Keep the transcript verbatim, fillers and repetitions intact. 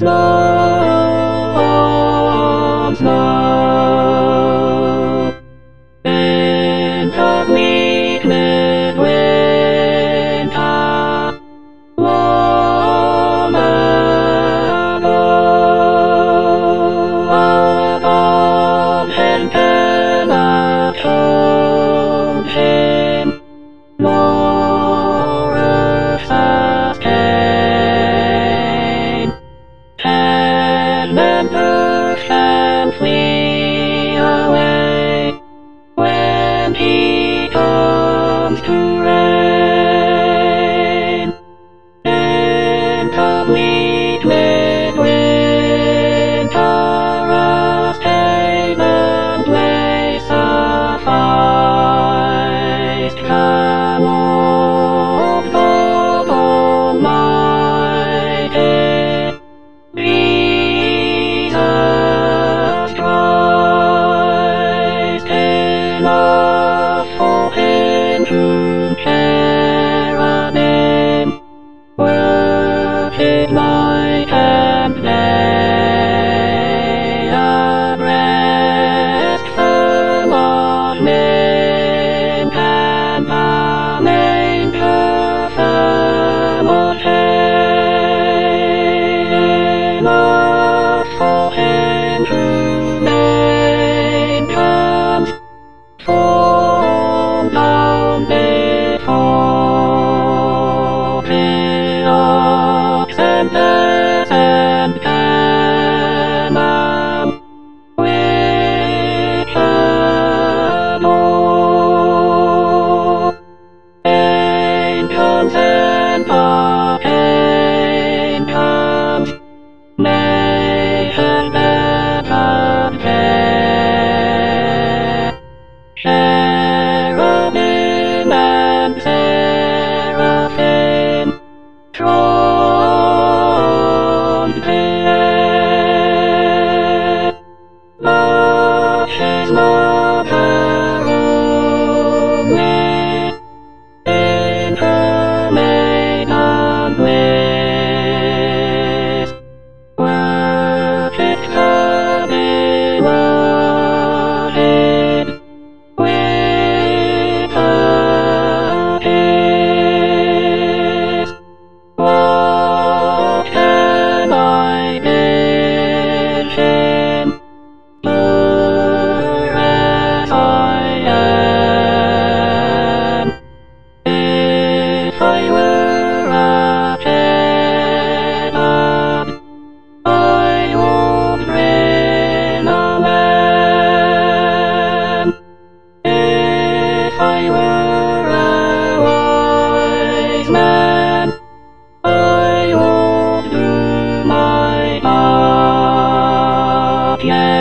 Snow on snow, into bleak midwinter, long ago, above him Penna told him, Laura's came. Ten members can flee away when he comes to reign. Into bleak midwinter, a Canaan place sufficed. Come on, God Almighty, Jesus Christ, enough for him to cherubim, worship night and day, abreast firm of mint and the manger firm of hay, enough for him to name comes fall down before the ox and ass and camel, which adore angels and archangels, nations that have care, cherubim and seraphim, throng the air. Lush is mother only, in her maiden bliss, worshipped her beloved with a kiss. What can I bid him, poor as I am? If I were a cherub, I would bring a lamb. If I were a wise man, I would do my part, yeah.